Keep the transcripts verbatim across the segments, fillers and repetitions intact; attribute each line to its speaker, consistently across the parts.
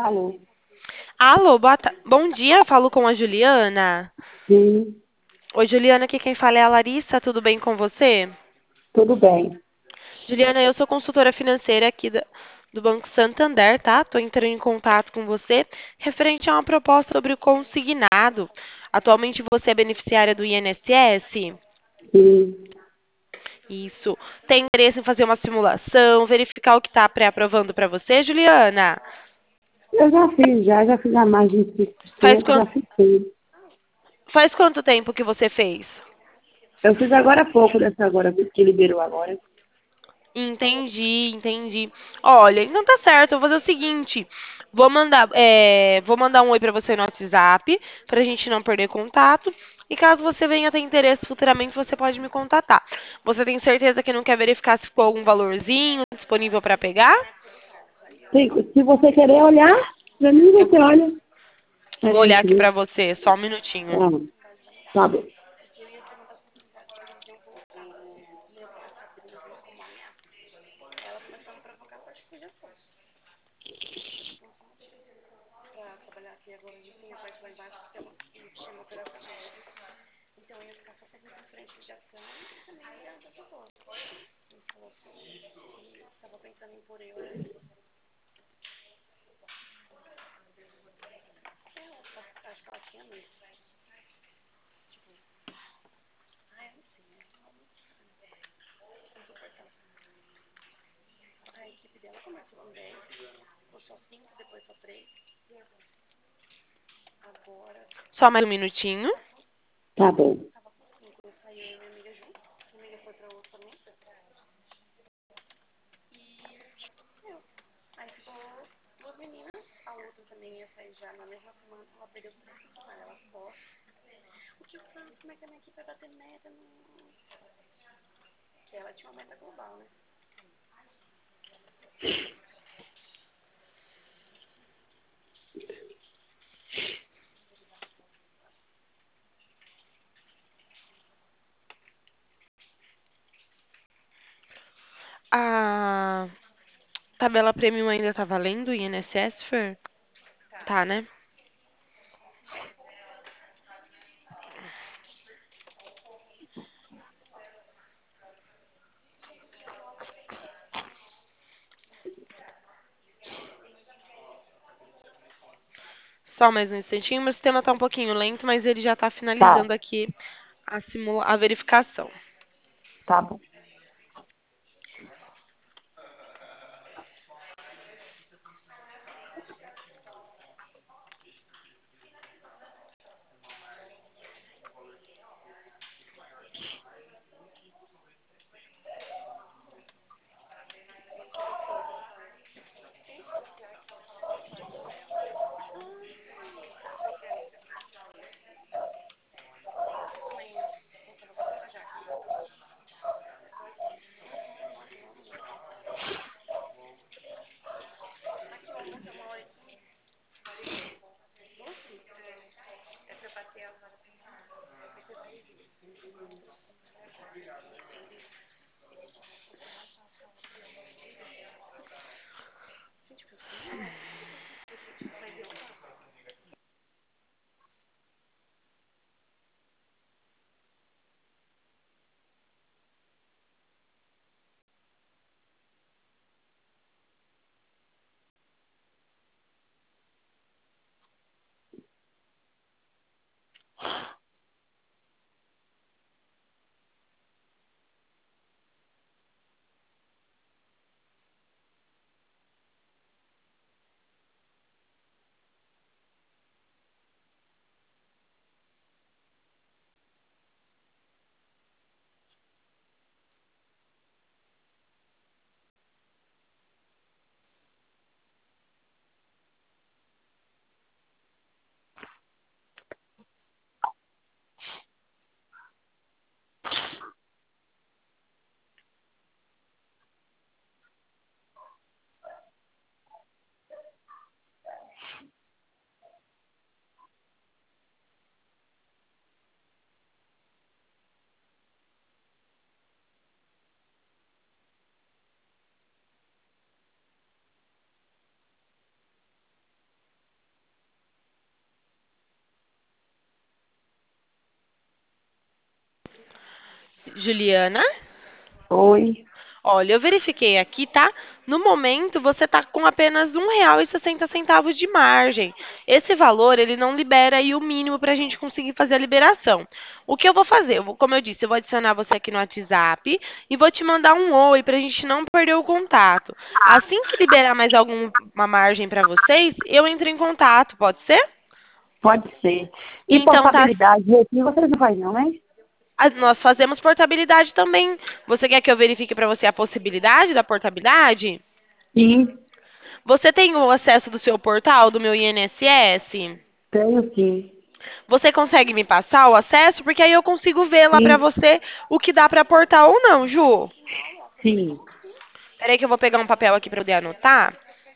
Speaker 1: Alô,
Speaker 2: Alô, boa ta- bom dia, falo com a Juliana.
Speaker 1: sim,
Speaker 2: Oi, Juliana, aqui quem fala é a Larissa, tudo bem com você?
Speaker 1: tudo bem.
Speaker 2: Juliana, eu sou consultora financeira aqui da- do Banco Santander, tá? Tô entrando em contato com você referente a uma proposta sobre o consignado. Atualmente você é beneficiária do I N S S?
Speaker 1: Sim,
Speaker 2: Isso. Tem interesse em fazer uma simulação, verificar o que está pré-aprovando para você, Juliana?
Speaker 1: eu já fiz, já, já fiz a margem de cinco por
Speaker 2: Faz
Speaker 1: cento,
Speaker 2: quanto,
Speaker 1: já fiz tudo.
Speaker 2: faz quanto tempo que você fez?
Speaker 1: Eu fiz agora há pouco dessa agora, que liberou agora.
Speaker 2: Entendi, entendi. Olha, então tá certo. Eu vou fazer o seguinte: vou mandar, é, vou mandar um oi pra você no WhatsApp, pra gente não perder contato. E caso você venha ter interesse futuramente, você pode me contatar. Você tem certeza que não quer verificar se ficou algum valorzinho disponível pra pegar?
Speaker 1: Se, se você querer olhar, pra mim
Speaker 2: Eu
Speaker 1: você olha, a
Speaker 2: vou olhar
Speaker 1: gente
Speaker 2: aqui
Speaker 1: vê.
Speaker 2: pra você, só um minutinho.
Speaker 1: Ah, tá bom.
Speaker 2: Só mais um minutinho.
Speaker 1: Tá bom.
Speaker 2: A tabela premium ainda tá valendo, I N S S, Fer? Tá, né? Só mais um instantinho. Meu sistema tá um pouquinho lento, mas ele já tá
Speaker 1: Tá,
Speaker 2: finalizando aqui a, simula a verificação.
Speaker 1: tá bom.
Speaker 2: Juliana?
Speaker 1: Oi.
Speaker 2: Olha, eu verifiquei aqui, tá? No momento, você tá com apenas um real e sessenta centavos de margem. Esse valor, ele não libera aí o mínimo para a gente conseguir fazer a liberação. O que eu vou fazer? Eu vou- como eu disse, eu vou adicionar você aqui no WhatsApp e vou te mandar um oi para a gente não perder o contato. Assim que liberar mais alguma margem para vocês, eu entro em contato, pode ser?
Speaker 1: Pode ser. E
Speaker 2: Então, tá.
Speaker 1: portabilidade aqui vocês não fazem não, né?
Speaker 2: Ah, nós fazemos portabilidade também. Você quer que eu verifique para você a possibilidade da portabilidade?
Speaker 1: Sim,
Speaker 2: Você tem o acesso do seu portal, do meu I N S S?
Speaker 1: tenho sim.
Speaker 2: Você consegue me passar o acesso? Porque aí eu consigo ver lá pra
Speaker 1: Sim,
Speaker 2: você o que dá pra aportar ou não, Ju.
Speaker 1: sim.
Speaker 2: Peraí que eu vou pegar um papel aqui pra poder anotar.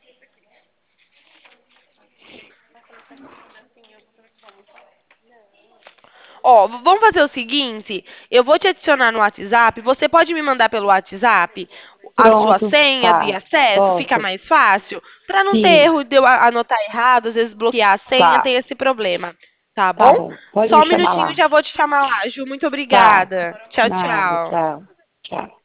Speaker 2: Ó, v- vamos fazer o seguinte, eu vou te adicionar no WhatsApp, você pode me mandar pelo WhatsApp a sua
Speaker 1: Pronto,
Speaker 2: senha de
Speaker 1: tá.
Speaker 2: acesso, fica
Speaker 1: Posso.
Speaker 2: mais fácil? Pra não ter
Speaker 1: Sim,
Speaker 2: erro de eu a- anotar errado, às vezes bloquear a senha,
Speaker 1: tá.
Speaker 2: tem esse problema. Tá
Speaker 1: Tá
Speaker 2: bom?
Speaker 1: bom. Pode
Speaker 2: Só
Speaker 1: me
Speaker 2: um
Speaker 1: chamar
Speaker 2: minutinho,
Speaker 1: lá.
Speaker 2: já vou te chamar lá, Ju. Muito
Speaker 1: Tá.
Speaker 2: obrigada. Tchau,
Speaker 1: Nada,
Speaker 2: tchau.
Speaker 1: tchau. Tchau.